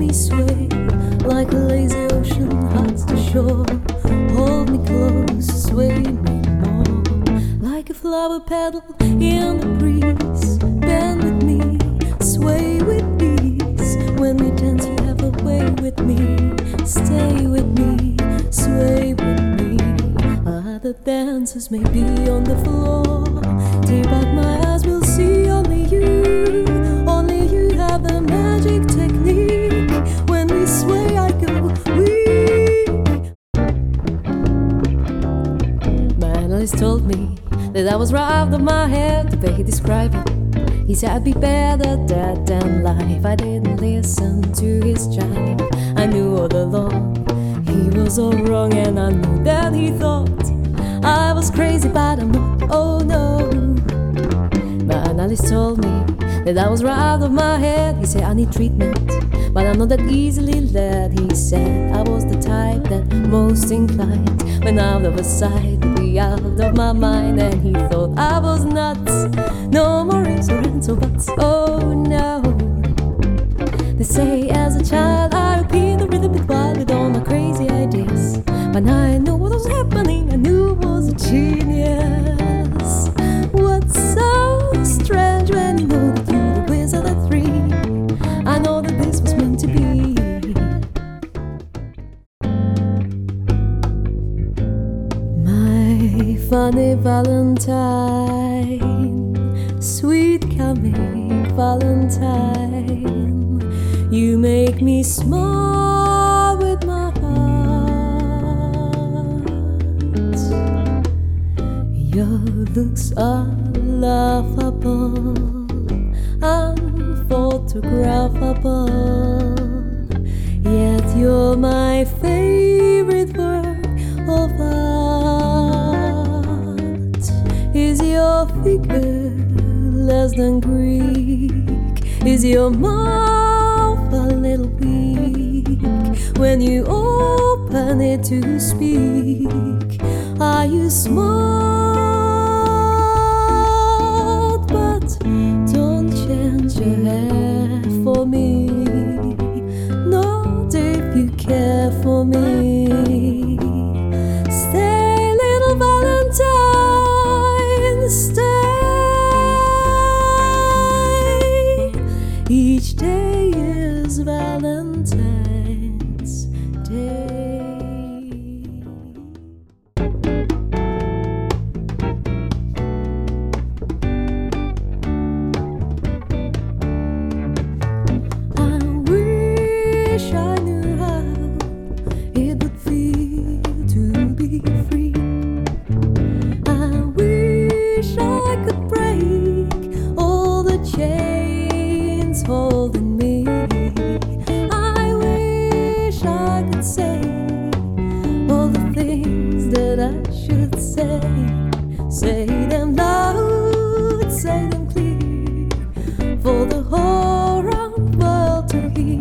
me sway like a lazy ocean hugs the shore. Hold me close, sway me more like a flower petal in the breeze. Bend with me, sway with ease. When we dance, you have a way with me. Stay with me, sway with me. Other dancers may be on the floor. Deep out my eyes will see only you. Only you have the magic technique. When we sway, I go weak. My analyst told me that I was right out of my head. The way he described it, he said I'd be better dead than life. I didn't listen to his jive. I knew all along he was all wrong, and I knew that he thought I was crazy, but I'm not, oh no. My analyst told me that I was right out of my head. He said I need treatment, but I'm not that easily led. He said I was the type that most inclined when out of his sight to be out of my mind. And he thought I was nuts, no more ifs or ands or buts, oh no. They say as a child I repeat a little bit wild with all my crazy ideas, but now I know what was happening. I knew I was a genius. What's so strange when you know that you're the wizard at 3? I know that this was meant to be. My funny Valentine, sweet coming Valentine, you make me smile with my heart. Your looks are laughable, unphotographable, yet you're my favorite work of art. Is your figure less than Greek? Is your mouth a little weak when you open it to speak? Are you smart? But don't change your hair for me, not if you care for me. Stay, little Valentine, stay. Each day is Valentine's Day. I knew how it would feel to be free. I wish I could break all the chains holding me. I wish I could say all the things that I should say. Say them loud, say them clear, for the whole round world to hear.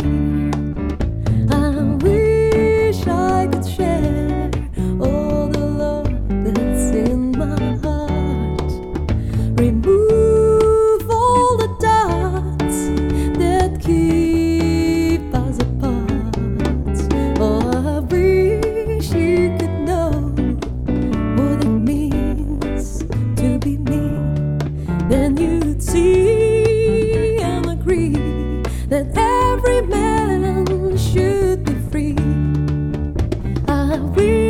Remove all the dots that keep us apart. Oh, I wish you could know what it means to be me. Then you'd see and agree that every man should be free. I wish